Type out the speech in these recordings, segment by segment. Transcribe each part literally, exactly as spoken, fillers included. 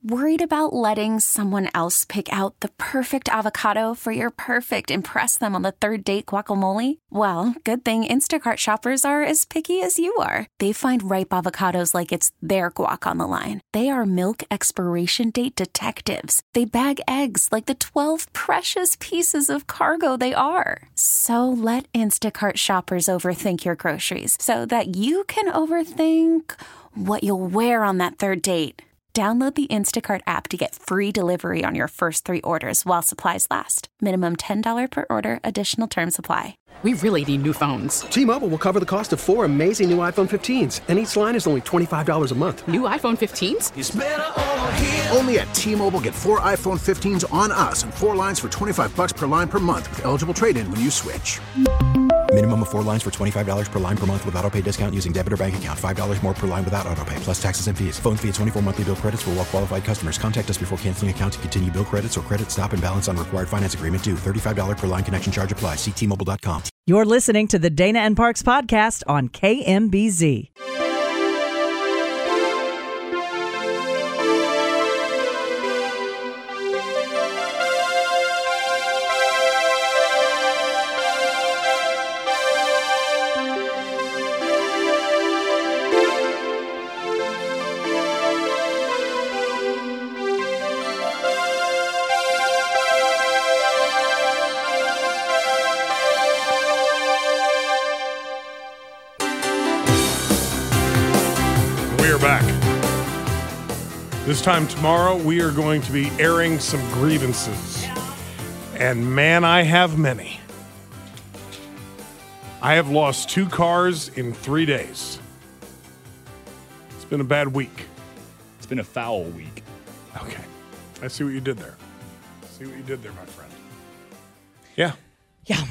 Worried about letting someone else pick out the perfect avocado for your perfect impress them on the third date guacamole? Well, good thing Instacart shoppers are as picky as you are. They find ripe avocados like it's their guac on the line. They are milk expiration date detectives. They bag eggs like the twelve precious pieces of cargo they are. So let Instacart shoppers overthink your groceries so that you can overthink what you'll wear on that third date. Download the Instacart app to get free delivery on your first three orders while supplies last. Minimum ten dollars per order. Additional terms apply. We really need new phones. T-Mobile will cover the cost of four amazing new iPhone fifteens, and each line is only twenty-five dollars a month. New iPhone fifteens? It's better over here. Only at T-Mobile, get four iPhone fifteens on us and four lines for twenty-five dollars per line per month with eligible trade-in when you switch. Minimum of four lines for twenty-five dollars per line per month with autopay discount using debit or bank account. five dollars more per line without autopay, plus taxes and fees. Phone fee at twenty-four monthly bill credits for well-qualified customers. Contact us before canceling account to continue bill credits or credit stop and balance on required finance agreement due. thirty-five dollars per line connection charge applies. See T Mobile dot com. You're listening to the Dana and Parks podcast on K M B Z. Back. This time tomorrow, we are going to be airing some grievances. And man, I have many. I have lost two cars in three days. It's been a bad week. It's been a foul week. Okay. I see what you did there. I see what you did there, my friend. Yeah. Yeah.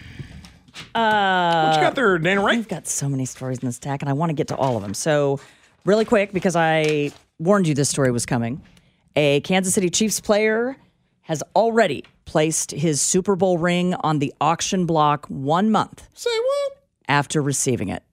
Uh, what you got there, Dana, right? We've got so many stories in this stack, and I want to get to all of them. So, really quick, because I warned you this story was coming, a Kansas City Chiefs player has already placed his Super Bowl ring on the auction block one month. Say what? After receiving it.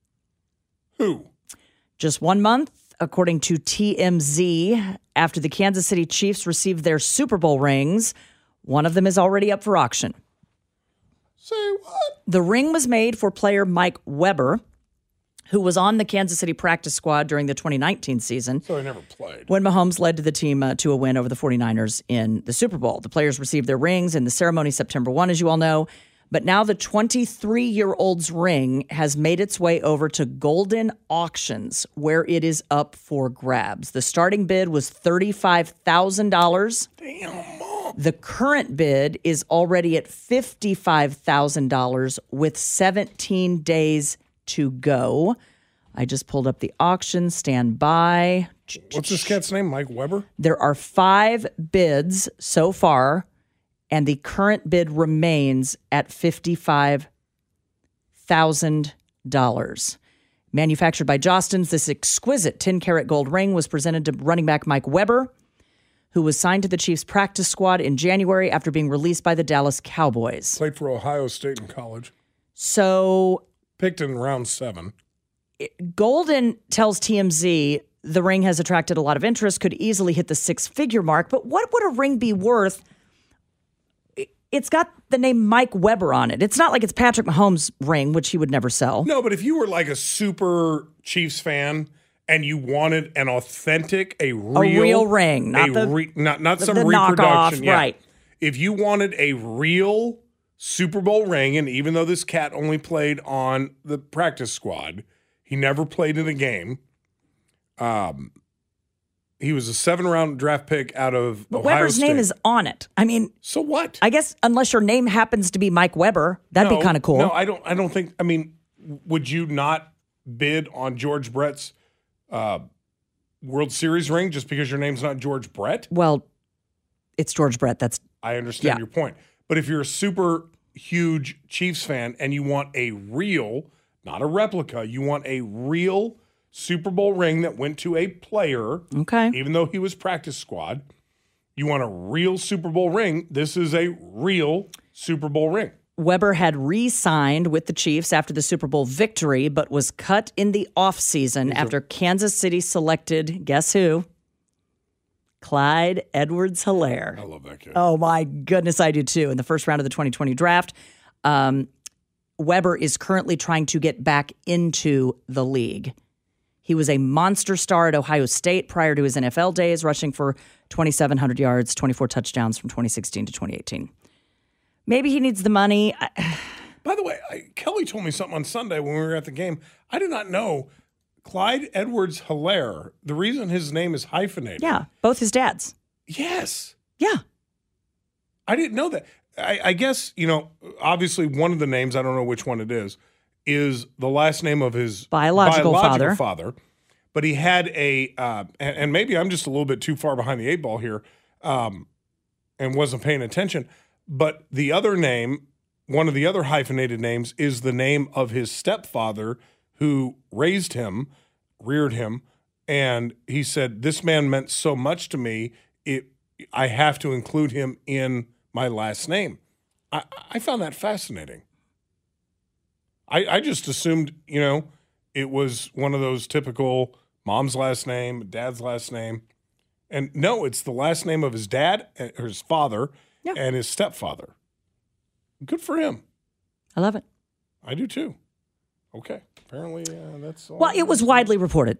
Who? Just one month, according to T M Z, after the Kansas City Chiefs received their Super Bowl rings, one of them is already up for auction. Say what? The ring was made for player Mike Weber, who was on the Kansas City practice squad during the twenty nineteen season. So he never played. When Mahomes led to the team uh, to a win over the 49ers in the Super Bowl. The players received their rings in the ceremony September first, as you all know. But now the twenty-three-year-old's ring has made its way over to Golden Auctions, where it is up for grabs. The starting bid was thirty-five thousand dollars. Damn. The current bid is already at fifty-five thousand dollars with seventeen days to go. I just pulled up the auction. Stand by. What's this cat's name? Mike Weber? There are five bids so far, and the current bid remains at fifty-five thousand dollars. Manufactured by Jostens, this exquisite ten-karat gold ring was presented to running back Mike Weber, who was signed to the Chiefs practice squad in January after being released by the Dallas Cowboys. Played for Ohio State in college. So... Picked in round seven. Golden tells T M Z the ring has attracted a lot of interest, could easily hit the six-figure mark. But what would a ring be worth? It's got the name Mike Weber on it. It's not like it's Patrick Mahomes' ring, which he would never sell. No, but if you were like a super Chiefs fan and you wanted an authentic, a real, a real ring, not the re, not not the, some the reproduction, knockoff, yeah. right? If you wanted a real Super Bowl ring, and even though this cat only played on the practice squad, he never played in a game. Um, he was a seven-round draft pick out of but Ohio Weber's State. name is on it. I mean, so what? I guess unless your name happens to be Mike Weber, that'd no, be kind of cool. No, I don't. I don't think. I mean, would you not bid on George Brett's uh, World Series ring just because your name's not George Brett? Well, it's George Brett. That's I understand yeah. your point. But if you're a super huge Chiefs fan and you want a real, not a replica, you want a real Super Bowl ring that went to a player, okay, even though he was practice squad, you want a real Super Bowl ring, this is a real Super Bowl ring. Weber had re-signed with the Chiefs after the Super Bowl victory, but was cut in the offseason after Kansas City selected, guess who? Clyde Edwards-Helaire. I love that kid. Oh, my goodness, I do too. In the first round of the twenty twenty draft, um, Weber is currently trying to get back into the league. He was a monster star at Ohio State prior to his N F L days, rushing for twenty-seven hundred yards, twenty-four touchdowns from twenty sixteen to twenty eighteen. Maybe he needs the money. By the way, I, Kelly told me something on Sunday when we were at the game. I did not know Clyde Edwards-Helaire, the reason his name is hyphenated. Yeah, both his dads. Yes. Yeah. I didn't know that. I, I guess, you know, obviously one of the names, I don't know which one it is, is the last name of his biological, biological father. father. But he had a, uh, and, and maybe I'm just a little bit too far behind the eight ball here um, and wasn't paying attention. But the other name, one of the other hyphenated names, is the name of his stepfather who raised him, reared him. And he said, this man meant so much to me, it I have to include him in my last name. I, I found that fascinating. I, I just assumed, you know, it was one of those typical mom's last name, dad's last name. And no, it's the last name of his dad, or his father, yeah. and his stepfather. Good for him. I love it. I do too. Okay. Apparently, uh, that's all. Well, it was widely reported.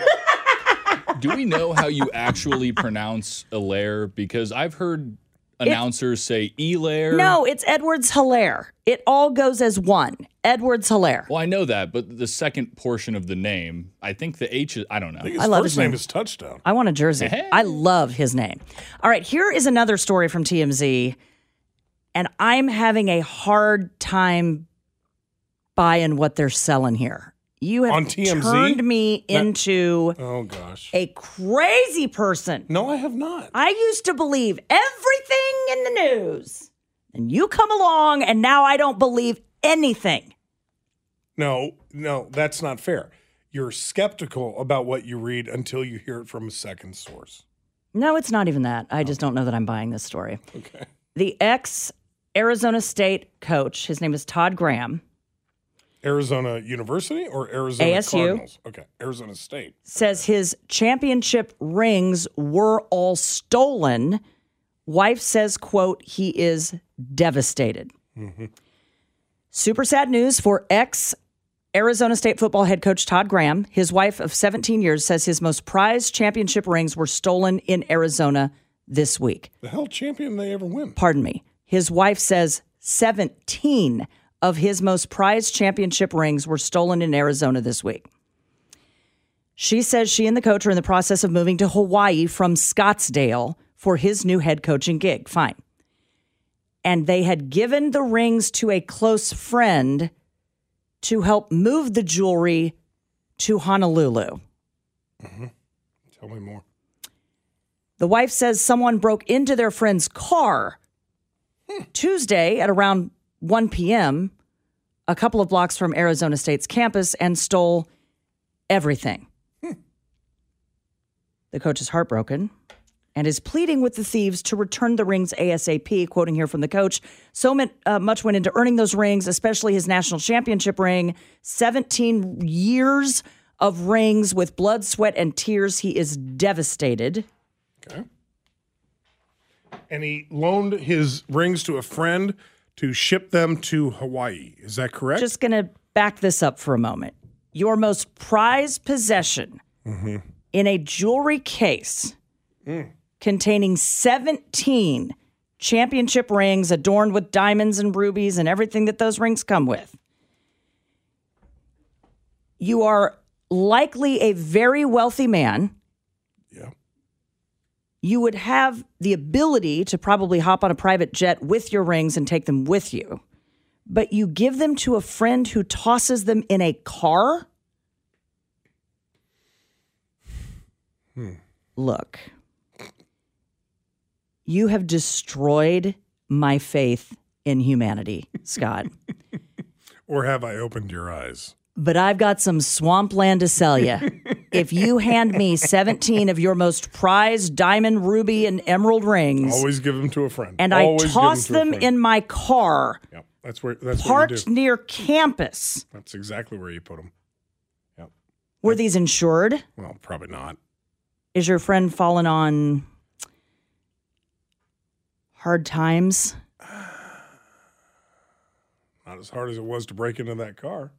Do we know how you actually pronounce Helaire? Because I've heard announcers say Elaire. No, it's Edwards-Helaire. It all goes as one. Edwards-Helaire. Well, I know that, but the second portion of the name, I think the H is, I don't know. I think his I love first his name name. is Touchdown. I want a jersey. Hey. I love his name. All right, here is another story from T M Z, and I'm having a hard time buying what they're selling here. You have On T M Z? turned me That- into Oh, gosh. a crazy person. No, I have not. I used to believe everything in the news. And you come along, and now I don't believe anything. No, no, that's not fair. You're skeptical about what you read until you hear it from a second source. No, it's not even that. I just don't know that I'm buying this story. Okay. The ex-Arizona State coach, his name is Todd Graham, Arizona University or Arizona A S U. Cardinals? Okay, Arizona State. says his championship rings were all stolen. Wife says, quote, he is devastated. Mm-hmm. Super sad news for ex-Arizona State football head coach Todd Graham. His wife of seventeen years says his most prized championship rings were stolen in Arizona this week. The hell champion they ever win? Pardon me. His wife says seventeen of his most prized championship rings were stolen in Arizona this week. She says she and the coach are in the process of moving to Hawaii from Scottsdale for his new head coaching gig. Fine. And they had given the rings to a close friend to help move the jewelry to Honolulu. Mm-hmm. Tell me more. The wife says someone broke into their friend's car hmm. Tuesday at around one p.m., a couple of blocks from Arizona State's campus, and stole everything. Hmm. The coach is heartbroken and is pleading with the thieves to return the rings ASAP, quoting here from the coach. So uh, much went into earning those rings, especially his national championship ring. seventeen years of rings with blood, sweat, and tears. He is devastated. Okay. And he loaned his rings to a friend to ship them to Hawaii. Is that correct? Just going to back this up for a moment. Your most prized possession mm-hmm. in a jewelry case mm. containing seventeen championship rings adorned with diamonds and rubies and everything that those rings come with. You are likely a very wealthy man. Yeah. You would have the ability to probably hop on a private jet with your rings and take them with you. But you give them to a friend who tosses them in a car? Hmm. Look, you have destroyed my faith in humanity, Scott. Or have I opened your eyes? But I've got some swampland to sell you. If you hand me seventeen of your most prized diamond, ruby, and emerald rings, always give them to a friend, and always I toss them, them in my car, yep, that's where that's parked what you do. near campus. That's exactly where you put them. Yep. Were these insured? Well, probably not. Is your friend fallen on Hard times. Not as hard as it was to break into that car.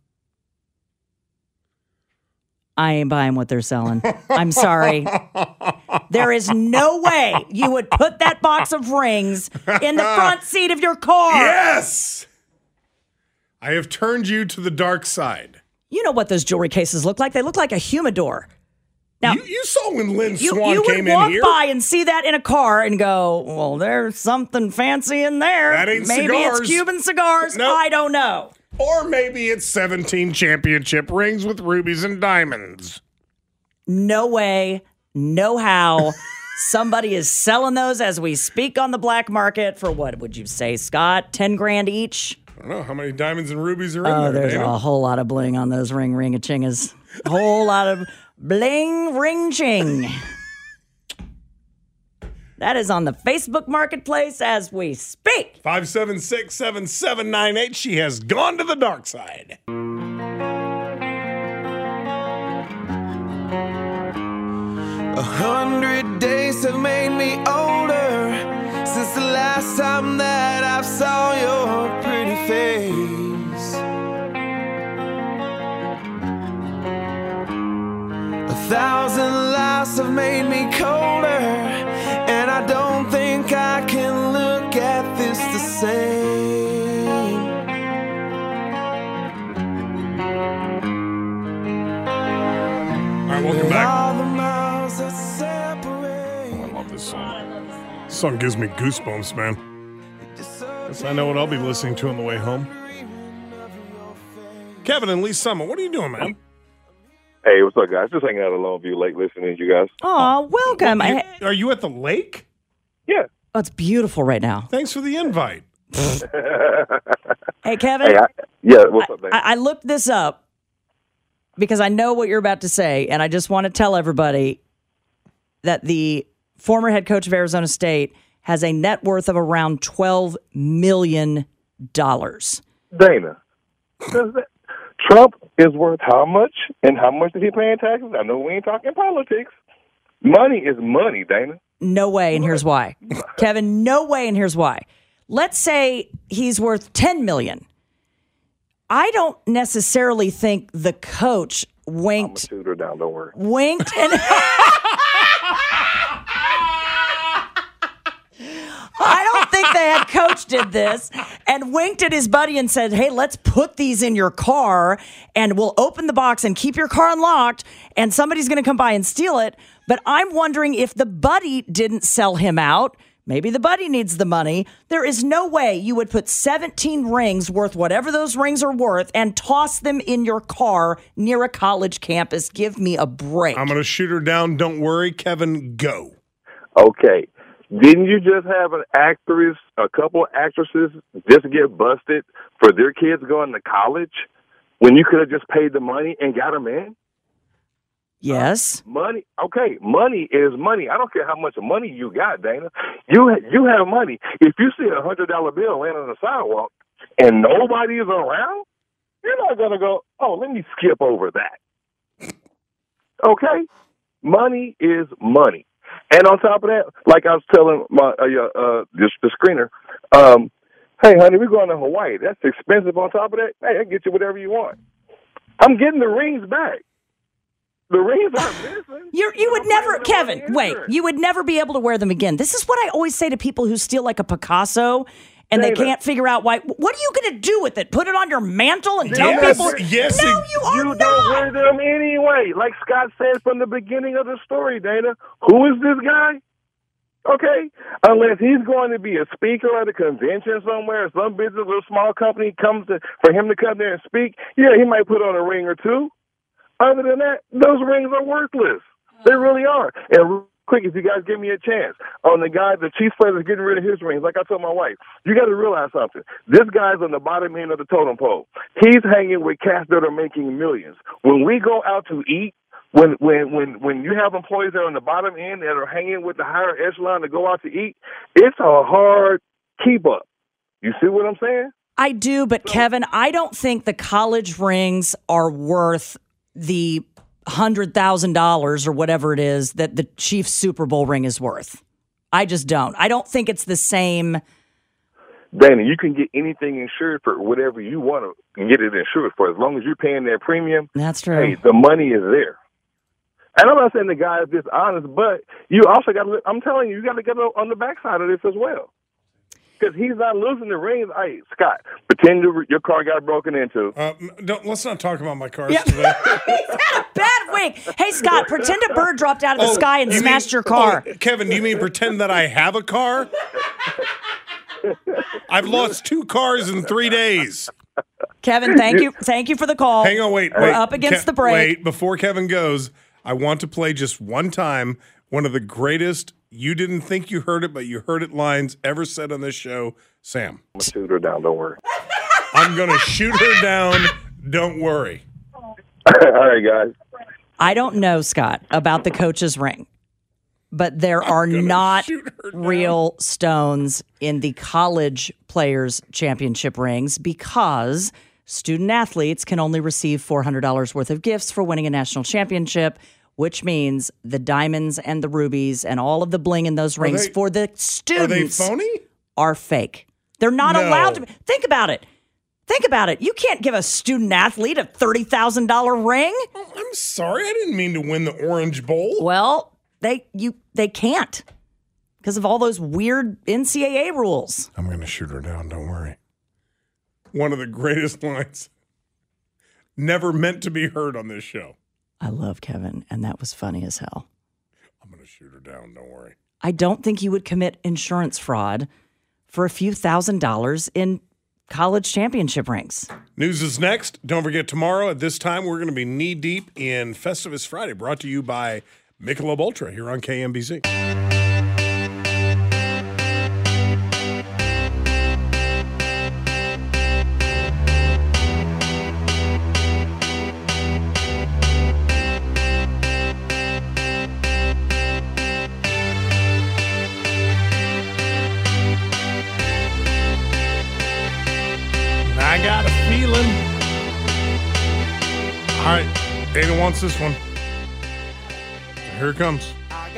I ain't buying what they're selling. I'm sorry. There is no way you would put that box of rings in the front seat of your car. Yes! I have turned you to the dark side. You know what those jewelry cases look like? They look like a humidor. Now, you, you saw when Lynn you, Swan you came would walk in here. by and see that in a car and go, well, there's something fancy in there. That ain't Maybe cigars. it's Cuban cigars. Nope. I don't know. Or maybe it's seventeen championship rings with rubies and diamonds. No way, no how. Somebody is selling those as we speak on the black market for what would you say, Scott? ten grand each? I don't know how many diamonds and rubies are in Oh, there. there's Dana. a whole lot of bling on those ring ring-a-chingas. A whole lot of bling ring ching. That is on the Facebook Marketplace as we speak. five seven six, seven seven nine eight. She has gone to the dark side. A hundred days have made me older since the last time that I saw your pretty face. A thousand lives have made me colder, and I don't think I can look at this the same. All right, welcome back. All the miles that separate. Oh, I love this song. This song gives me goosebumps, man. Guess I know what I'll be listening to on the way home. Kevin and Lee Summit, what are you doing, man? Hey, what's up, guys? Just hanging out at Longview Lake listening to you guys. Oh, welcome. You- I, are you at the lake? Yeah. oh, it's beautiful right now. Thanks for the invite. Hey, Kevin. Hey, I, yeah, what's up, man? I, I looked this up because I know what you're about to say, and I just want to tell everybody that the former head coach of Arizona State has a net worth of around twelve million dollars. Dana, does that, Trump is worth how much, and how much did he pay in taxes? I know we ain't talking politics. Money is money, Dana. No way, and here's why. Kevin, no way, and here's why. Let's say he's worth ten million dollars. I don't necessarily think the coach I'm gonna winked, shoot her down, don't worry. winked, and I don't think the head coach did this and winked at his buddy and said, hey, let's put these in your car and we'll open the box and keep your car unlocked and somebody's going to come by and steal it. But I'm wondering if the buddy didn't sell him out. Maybe the buddy needs the money. There is no way you would put seventeen rings worth whatever those rings are worth and toss them in your car near a college campus. Give me a break. I'm going to shoot her down. Don't worry. Kevin, go. Okay. Didn't you just have an actress, a couple of actresses just get busted for their kids going to college when you could have just paid the money and got them in? Yes. Money, okay, money is money. I don't care how much money you got, Dana. You you have money. If you see a hundred dollar bill laying on the sidewalk and nobody is around, you're not gonna go, oh, let me skip over that. Okay, money is money. And on top of that, like I was telling my uh, uh the, the screener, um, hey honey, we're going to Hawaii. That's expensive. On top of that, hey, I can get you whatever you want. I'm getting the rings back. The rings are missing. You're, you would never, I'm Kevin, paying wait, insurance. you would never be able to wear them again. This is what I always say to people who steal like a Picasso and they Dana. can't figure out why. What are you going to do with it? Put it on your mantle and tell Yes, people? yes, no, it- you are You not. don't wear them anyway. Like Scott said from the beginning of the story, Dana. Who is this guy? Okay? Unless he's going to be a speaker at a convention somewhere, some business or small company comes to, for him to come there and speak, yeah, he might put on a ring or two. Other than that, those rings are worthless. They really are. And real quick, if you guys give me a chance, on the guy, the Chiefs player is getting rid of his rings, like I told my wife, you got to realize something. This guy's on the bottom end of the totem pole. He's hanging with cats that are making millions. When we go out to eat, when when when when you have employees that are on the bottom end that are hanging with the higher echelon to go out to eat, it's a hard keep up. You see what I'm saying? I do, but Kevin, I don't think the college rings are worth the one hundred thousand dollars or whatever it is that the Chiefs Super Bowl ring is worth. I just don't. I don't think it's the same. Dana, you can get anything insured for whatever you want to get it insured for. As long as you're paying that premium, that's true. Hey, the money is there. And I'm not saying the guy is dishonest, but you also got to, I'm telling you, you got to get on the backside of this as well. Because he's not losing the rings. Hey, Scott, pretend your, your car got broken into. Uh, don't, let's not talk about my cars yeah. today. He's had a bad week. Hey, Scott, pretend a bird dropped out of the oh, sky and you smashed mean, your car. Oh, Kevin, do you mean pretend that I have a car? I've lost two cars in three days. Kevin, thank you. Thank you for the call. Hang on, wait. We're wait. up against Ke- the break. Wait, before Kevin goes, I want to play just one time one of the greatest you didn't think you heard it, but you heard it lines ever said on this show. Sam. I'm going to shoot her down, don't worry. I'm going to shoot her down, don't worry. All right, guys. I don't know, Scott, about the coach's ring. But there are not real stones in the college players' championship rings because student athletes can only receive four hundred dollars worth of gifts for winning a national championship, which means the diamonds and the rubies and all of the bling in those rings they, for the students are, they phony? are fake. They're not no. allowed to. Think about it. Think about it. You can't give a student athlete a thirty thousand dollars ring. Oh, I'm sorry. I didn't mean to win the Orange Bowl. Well, They you they can't because of all those weird N C double A rules. I'm going to shoot her down. Don't worry. One of the greatest lines never meant to be heard on this show. I love Kevin, and that was funny as hell. I'm going to shoot her down. Don't worry. I don't think you would commit insurance fraud for a few thousand dollars in college championship rings. News is next. Don't forget, tomorrow at this time, we're going to be knee-deep in Festivus Friday, brought to you by Michelob Ultra here on K M B Z. I got a feeling. All right, Dana wants this one. Here it comes.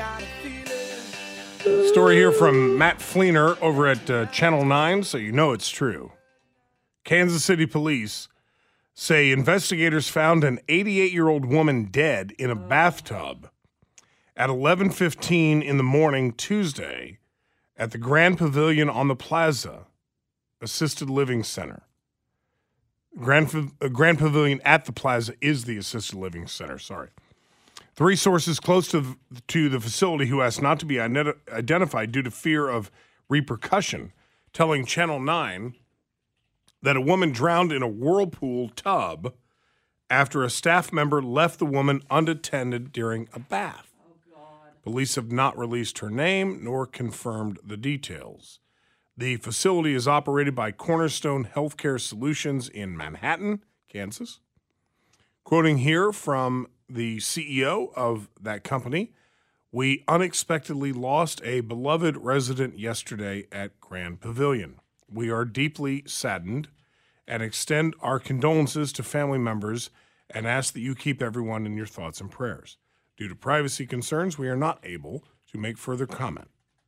Story here from Matt Fleener over at uh, Channel nine, so you know it's true. Kansas City police say investigators found an eighty-eight-year-old woman dead in a bathtub at eleven fifteen in the morning Tuesday at the Grand Pavilion on the Plaza Assisted Living Center. Grand, uh, Grand Pavilion at the Plaza is the Assisted Living Center, sorry. Three sources close to, to the facility who asked not to be ident- identified due to fear of repercussion, telling Channel nine that a woman drowned in a whirlpool tub after a staff member left the woman unattended during a bath. Oh, God. Police have not released her name nor confirmed the details. The facility is operated by Cornerstone Healthcare Solutions in Manhattan, Kansas. Quoting here from the C E O of that company, we unexpectedly lost a beloved resident yesterday at Grand Pavilion. We are deeply saddened and extend our condolences to family members and ask that you keep everyone in your thoughts and prayers. Due to privacy concerns, we are not able to make further comment.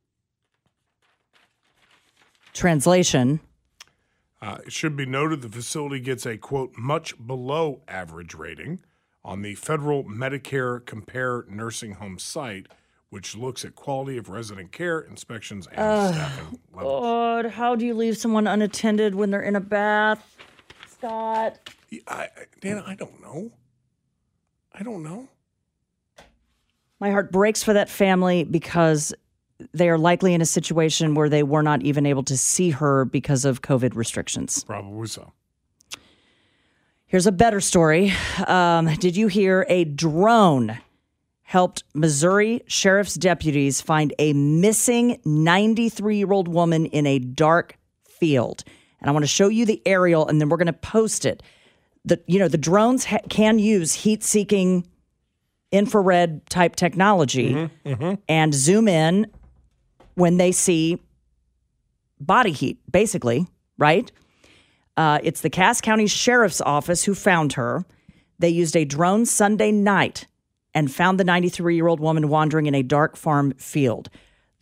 Translation. Uh, it should be noted the facility gets a, quote, much below average rating on the federal Medicare Compare nursing home site, which looks at quality of resident care, inspections, and uh, staffing levels. God, how do you leave someone unattended when they're in a bath, Scott? I, Dana, I don't know. I don't know. My heart breaks for that family because they are likely in a situation where they were not even able to see her because of COVID restrictions. Probably so. Here's a better story. Um, did you hear a drone helped Missouri sheriff's deputies find a missing ninety-three-year-old woman in a dark field? And I want to show you the aerial, and then we're going to post it. The, you know, the drones ha- can use heat-seeking infrared type technology mm-hmm, mm-hmm. and zoom in when they see body heat, basically, right? Uh, it's the Cass County Sheriff's Office who found her. They used a drone Sunday night and found the ninety-three-year-old woman wandering in a dark farm field. The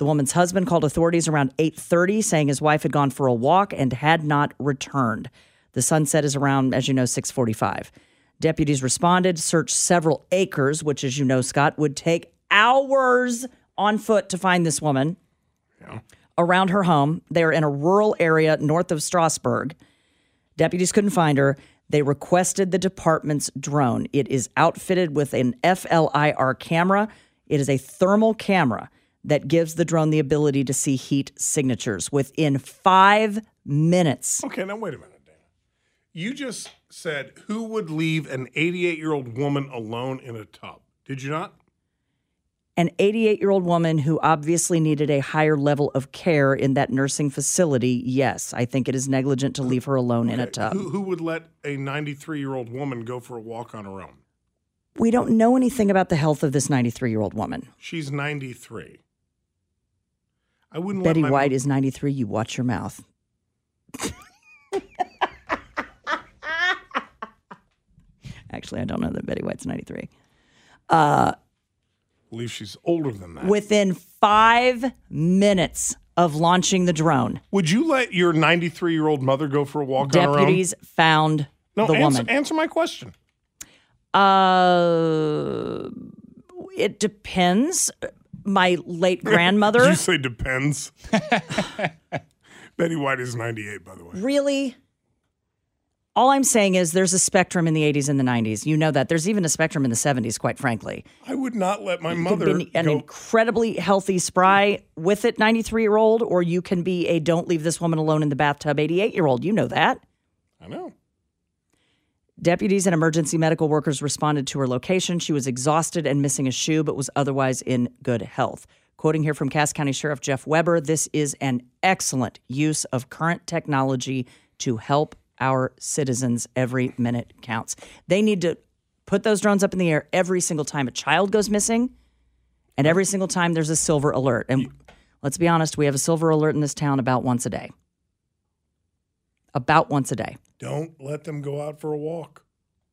The woman's husband called authorities around eight thirty, saying his wife had gone for a walk and had not returned. The sunset is around, as you know, six forty-five. Deputies responded, searched several acres, which, as you know, Scott, would take hours on foot to find this woman. Yeah. Around her home. They are in a rural area north of Strasbourg. Deputies couldn't find her. They requested the department's drone. It is outfitted with an F L I R camera. It is a thermal camera that gives the drone the ability to see heat signatures within five minutes. Okay, now wait a minute, Dana. You just said, who would leave an eighty-eight-year-old woman alone in a tub? Did you not? An eighty-eight-year-old woman who obviously needed a higher level of care in that nursing facility, yes. I think it is negligent to leave her alone okay. in a tub. Who, who would let a ninety-three-year-old woman go for a walk on her own? We don't know anything about the health of this ninety-three-year-old woman. She's ninety-three. I wouldn't Betty let my White mom- is ninety-three. You watch your mouth. Actually, I don't know that Betty White's ninety-three. Uh, I believe she's older than that. Within five minutes of launching the drone. Would you let your ninety-three-year-old mother go for a walk on her own? Deputies found no, the answer, woman. Answer my question. Uh, it depends. My late grandmother. Did you say depends? Betty White is ninety-eight, by the way. Really? All I'm saying is there's a spectrum in the eighties and the nineties. You know that. There's even a spectrum in the seventies, quite frankly. I would not let my you mother can be an go- incredibly healthy, spry, with it ninety-three-year-old, or you can be a don't leave this woman alone in the bathtub eighty-eight-year-old. You know that. I know. Deputies and emergency medical workers responded to her location. She was exhausted and missing a shoe, but was otherwise in good health. Quoting here from Cass County Sheriff Jeff Weber, this is an excellent use of current technology to help our citizens. Every minute counts. They need to put those drones up in the air every single time a child goes missing and every single time there's a silver alert. And let's be honest, we have a silver alert in this town about once a day. About once a day. Don't let them go out for a walk.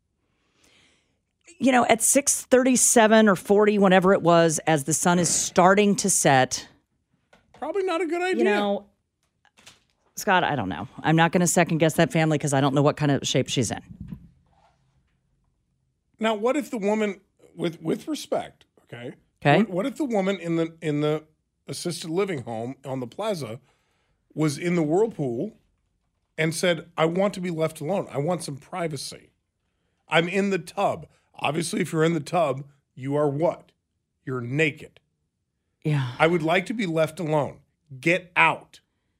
You know, at six thirty-seven or forty, whenever it was, as the sun is starting to set. Probably not a good idea. You know, Scott, I don't know. I'm not going to second guess that family because I don't know what kind of shape she's in. Now, what if the woman, with with respect, okay? Okay. What, what if the woman in the in the assisted living home on the plaza was in the whirlpool and said, I want to be left alone. I want some privacy. I'm in the tub. Obviously, if you're in the tub, you are what? You're naked. Yeah. I would like to be left alone. Get out.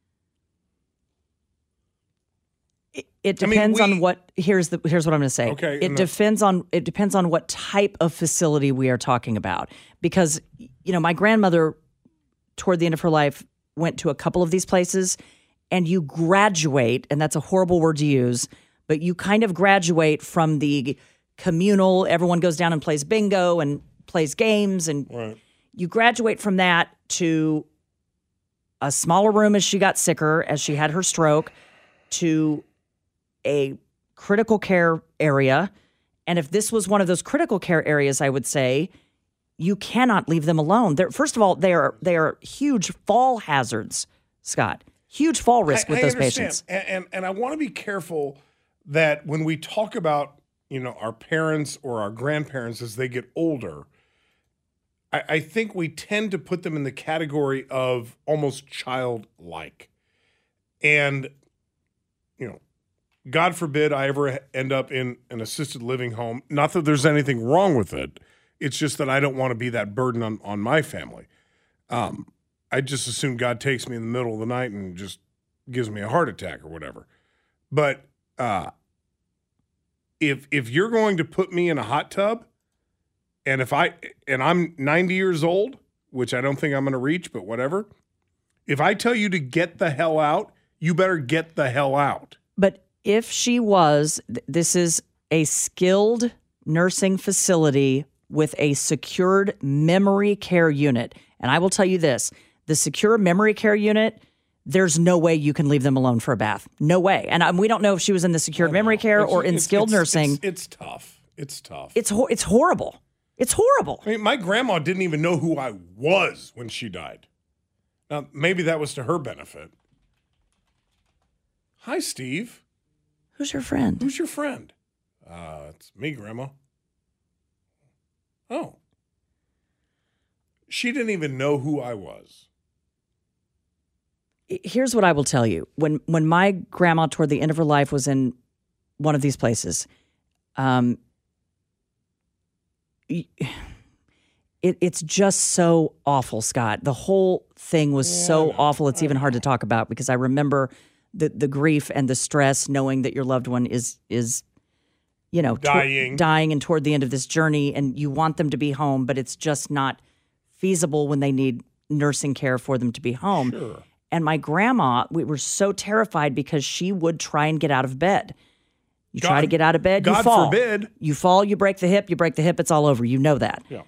It, it depends I mean, we, on what. Here's the. Here's what I'm going to say. Okay. It depends on. It depends on what type of facility we are talking about. Because you know, my grandmother, toward the end of her life, went to a couple of these places, and you graduate, and that's a horrible word to use, but you kind of graduate from the communal. Everyone goes down and plays bingo and plays games, and right. you graduate from that to a smaller room as she got sicker, as she had her stroke, to a critical care area. And if this was one of those critical care areas, I would say you cannot leave them alone. They're, first of all, they are they are huge fall hazards, Scott. Huge fall risk I, with I those understand. patients. And, and and I want to be careful that when we talk about, you know, our parents or our grandparents as they get older, I, I think we tend to put them in the category of almost childlike. And, you know, God forbid I ever end up in an assisted living home. Not that there's anything wrong with it. It's just that I don't want to be that burden on, on my family. Um, I just assume God takes me in the middle of the night and just gives me a heart attack or whatever. But uh, if if you're going to put me in a hot tub, and if I and I'm ninety years old, which I don't think I'm going to reach, but whatever. If I tell you to get the hell out, you better get the hell out. But if she was, th- this is a skilled nursing facility with a secured memory care unit. And I will tell you this, the secure memory care unit, there's no way you can leave them alone for a bath. No way. And um, we don't know if she was in the secured memory care It's- or in it's- skilled it's- nursing. It's, it's tough. It's tough. It's ho- it's horrible. It's horrible. I mean, my grandma didn't even know who I was when she died. Now, maybe that was to her benefit. Hi, Steve. Who's your friend? Who's your friend? Uh, it's me, Grandma. Oh. She didn't even know who I was. Here's what I will tell you. When when my grandma toward the end of her life was in one of these places, um, it, it's just so awful, Scott. The whole thing was Yeah, so I know. awful. It's I even hard know. to talk about because I remember the the grief and the stress knowing that your loved one is is you know, Dying. To- dying and toward the end of this journey, and you want them to be home, but it's just not feasible when they need nursing care for them to be home. Sure. And my grandma, we were so terrified because she would try and get out of bed. You try God- to get out of bed, you God fall. forbid. You fall, you break the hip, you break the hip, it's all over. You know that. Yeah.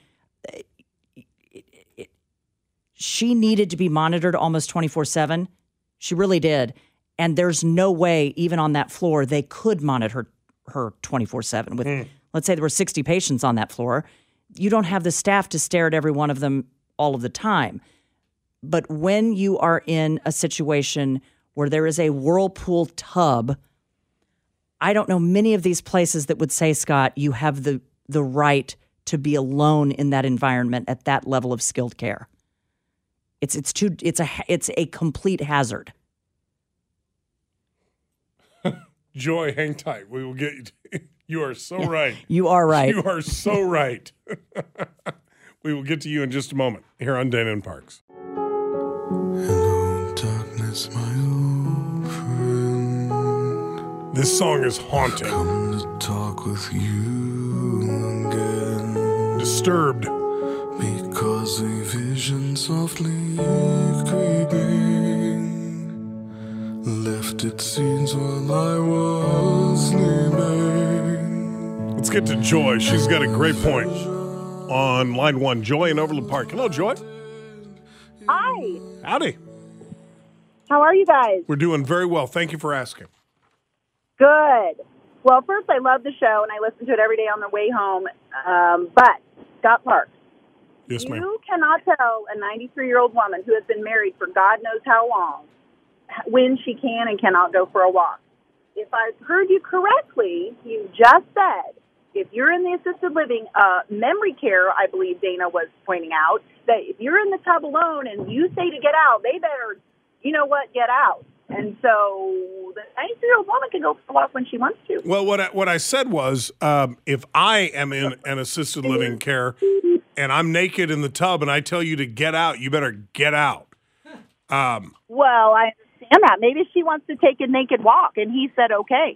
She needed to be monitored almost twenty-four seven. She really did. And there's no way, even on that floor, they could monitor her her twenty-four seven with, Mm. let's say there were sixty patients on that floor. You don't have the staff to stare at every one of them all of the time. But when you are in a situation where there is a whirlpool tub, I don't know many of these places that would say, Scott, you have the the right to be alone in that environment at that level of skilled care. It's it's too it's a it's a complete hazard. Joy, hang tight. We will get you. You are so right. You are right. You are so right. We will get to you in just a moment here on Dana and Parks. Hello, darkness, my old friend. This song is haunting. Come to talk with you again. Disturbed. Because a vision softly creeping left its seeds while I was sleeping. Let's get to Joy. She's got a great point on line one. Joy in Overland Park. Hello, Joy. Hi. Howdy. How are you guys? We're doing very well. Thank you for asking. Good. Well, first, I love the show, and I listen to it every day on the way home. Um, but, Scott Parks, Yes, ma'am. you cannot tell a ninety-three-year-old woman who has been married for God knows how long when she can and cannot go for a walk. If I heard you correctly, you just said if you're in the assisted living, uh, memory care, I believe Dana was pointing out, that if you're in the tub alone and you say to get out, they better, you know what, get out. And so the ninety-three-year-old woman can go for a walk when she wants to. Well, what I, what I said was um, if I am in an assisted living care and I'm naked in the tub and I tell you to get out, you better get out. Um, Well, I understand that. Maybe she wants to take a naked walk, and he said okay.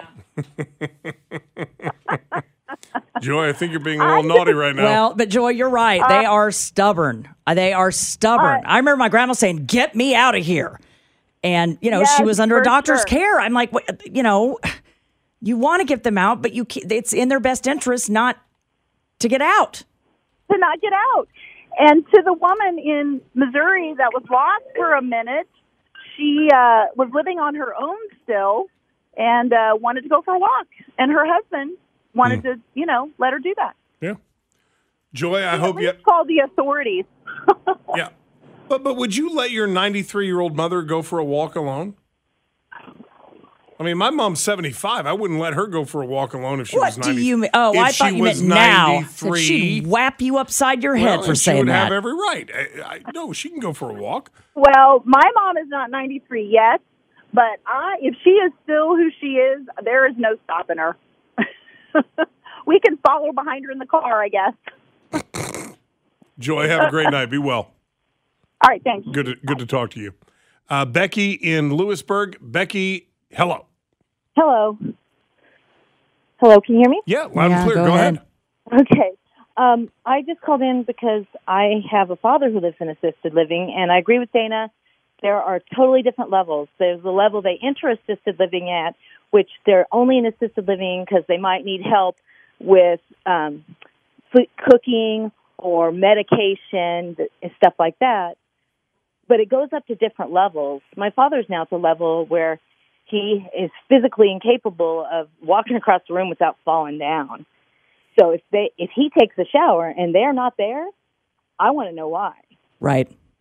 Joy, I think you're being a little naughty right now. Well, but Joy, you're right. They are stubborn. Uh, They are stubborn. I remember my grandma saying, "Get me out of here," and you know Yes, she was under a for doctor's sure. care. I'm like, what, you know, you want to get them out, but you ca- it's in their best interest not to get out. To not get out. And to the woman in Missouri that was lost for a minute, she uh, was living on her own still and uh, wanted to go for a walk. And her husband wanted to, you know, let her do that. Yeah. Joy, I hope you. Let's call the authorities. Yeah. But but would you let your ninety-three-year-old mother go for a walk alone? I mean, my mom's seventy-five. I wouldn't let her go for a walk alone if she What was do ninety. you mean? Oh, if I she thought you was meant now. ninety-three. That she'd whap you upside your head well, for and saying she would that. have every right. I, I, no, she can go for a walk. Well, my mom is not ninety-three yet, but I, if she is still who she is, there is no stopping her. We can follow behind her in the car, I guess. Joy, have a great night. Be well. All right, thanks. Good to, good to talk to you. Uh, Becky in Lewisburg. Becky, hello. Hello. Hello, can you hear me? Yeah, loud Yeah, and clear. go Go, ahead. ahead. Okay. Um, I just called in because I have a father who lives in assisted living, and I agree with Dana. There are totally different levels. There's the level they enter assisted living at, which they're only in assisted living because they might need help with um, food cooking or medication and stuff like that. But it goes up to different levels. My father's now at the level where he is physically incapable of walking across the room without falling down. So if they if he takes a shower and they're not there, I want to know why. Right.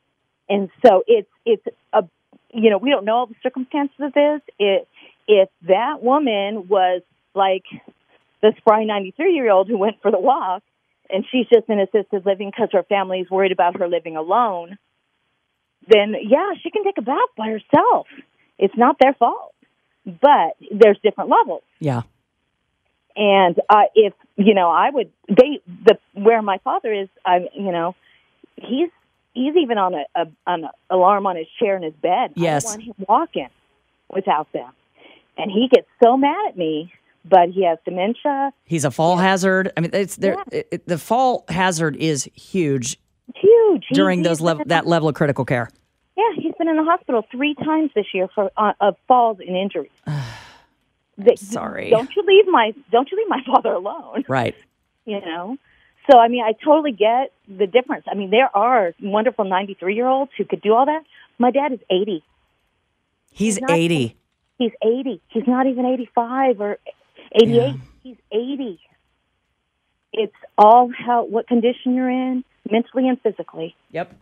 And so it's it's a you know we don't know all the circumstances of this. It if that woman was like the spry ninety-three year old who went for the walk, and she's just in assisted living because her family's worried about her living alone, then yeah, she can take a bath by herself. It's not their fault, but there's different levels. Yeah. And uh, if you know, I would they the where my father is. I you know, he's he's even on a, a on an alarm on his chair in his bed. Yes. I don't want him walking without them, and he gets so mad at me. But he has dementia. He's a fall hazard. I mean, it's there. Yeah. It, it, the fall hazard is huge. Huge during he, those level that level of critical care. Yeah, he's been in the hospital three times this year for uh, of falls and injuries. the, Sorry. Don't you leave my don't you leave my father alone? Right. You know. So I mean, I totally get the difference. I mean, there are wonderful ninety-three year olds who could do all that. My dad is eighty. He's, he's not, eighty. He's eighty. He's not even eighty-five or eighty-eight. Yeah. He's eighty. It's all how what condition you're in, mentally and physically. Yep.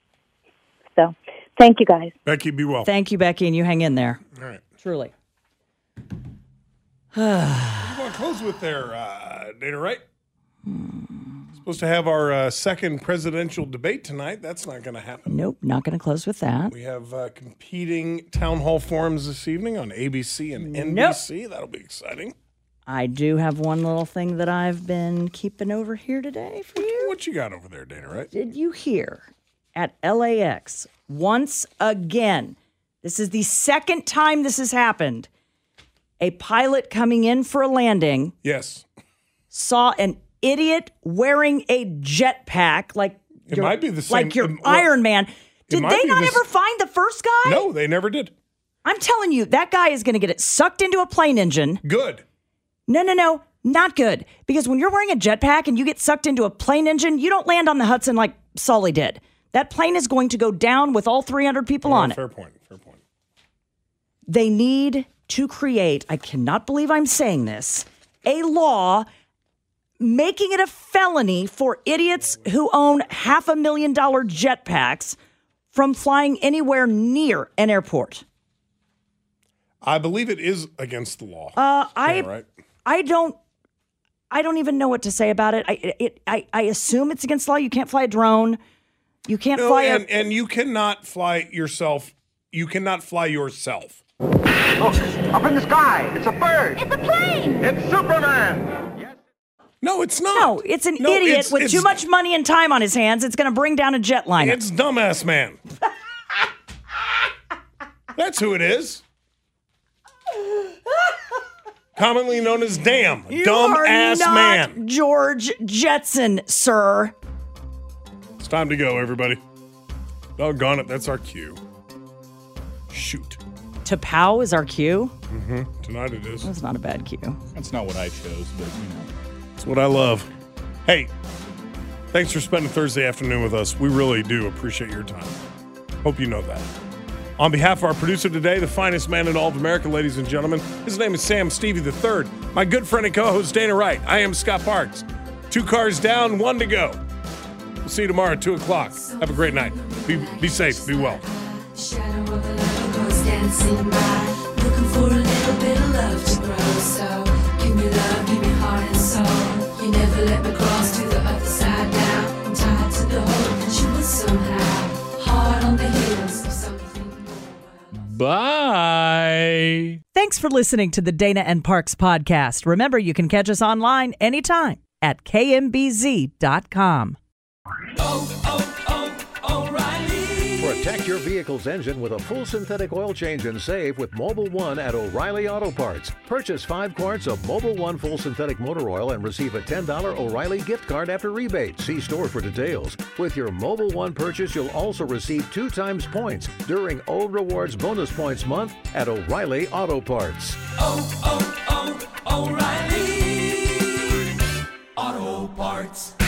So, thank you guys. Becky, be well. Thank you, Becky, and you hang in there. All right. Truly. What do you want to close with there, uh, Dana Wright? Supposed to have our uh, second presidential debate tonight. That's not going to happen. Nope, not going to close with that. We have uh, competing town hall forums this evening on A B C and N B C. Nope. That'll be exciting. I do have one little thing that I've been keeping over here today for you. What you got over there, Dana Wright? Did you hear at L A X once again? This is the second time this has happened. A pilot coming in for a landing. Yes. Saw an idiot wearing a jetpack, like it might be the same, like your um, Iron Man. Did they not ever find the first guy? No, they never did. I'm telling you, that guy is going to get it sucked into a plane engine. Good. No, no, no, not good. Because when you're wearing a jetpack and you get sucked into a plane engine, you don't land on the Hudson like Sully did. That plane is going to go down with all three hundred people oh, on it. Fair point. Fair point. They need to create, I cannot believe I'm saying this, a law making it a felony for idiots who own half a million dollar jetpacks from flying anywhere near an airport. I believe it is against the law. Uh, I, yeah, right? I don't, I don't even know what to say about it. I, it, I, I assume it's against the law. You can't fly a drone. You can't no, fly and, a, and you cannot fly yourself. You cannot fly yourself. Look, up in the sky. It's a bird. It's a plane. It's Superman. Yes. No, it's not. No, it's an no, idiot it's, with it's, too much money and time on his hands. It's going to bring down a jetliner. It's Dumbass Man. That's who it is. Commonly known as Damn. You Dumb are ass not man. George Jetson, sir. It's time to go, everybody. Doggone it, that's our cue. Shoot. T'Pow is our cue. Mm-hmm. Tonight it is. That's not a bad cue. That's not what I chose, but you know. It's what I love. Hey, thanks for spending Thursday afternoon with us. We really do appreciate your time. Hope you know that. On behalf of our producer today, the finest man in all of America, ladies and gentlemen, his name is Sam Stevie the third. My good friend and co-host, Dana Wright. I am Scott Parks. Two cars down, one to go. We'll see you tomorrow at two o'clock. Have a great night. Be, be safe. Be well. Shadow of a lover goes dancing by, looking for a little bit of love to grow. So give me love, give me heart and soul. You never let me cross to the other side now. I'm tied to the hope that you will somehow. Hard on the heels of something more. Bye. Thanks for listening to the Dana and Parks podcast. Remember, you can catch us online anytime at K M B Z dot com. Oh, oh, oh, O'Reilly. Protect your vehicle's engine with a full synthetic oil change and save with Mobil one at O'Reilly Auto Parts. Purchase five quarts of Mobil one full synthetic motor oil and receive a ten dollars O'Reilly gift card after rebate. See store for details. With your Mobil one purchase, you'll also receive two times points during O Rewards Bonus Points Month at O'Reilly Auto Parts. Oh, oh, oh, O'Reilly Auto Parts.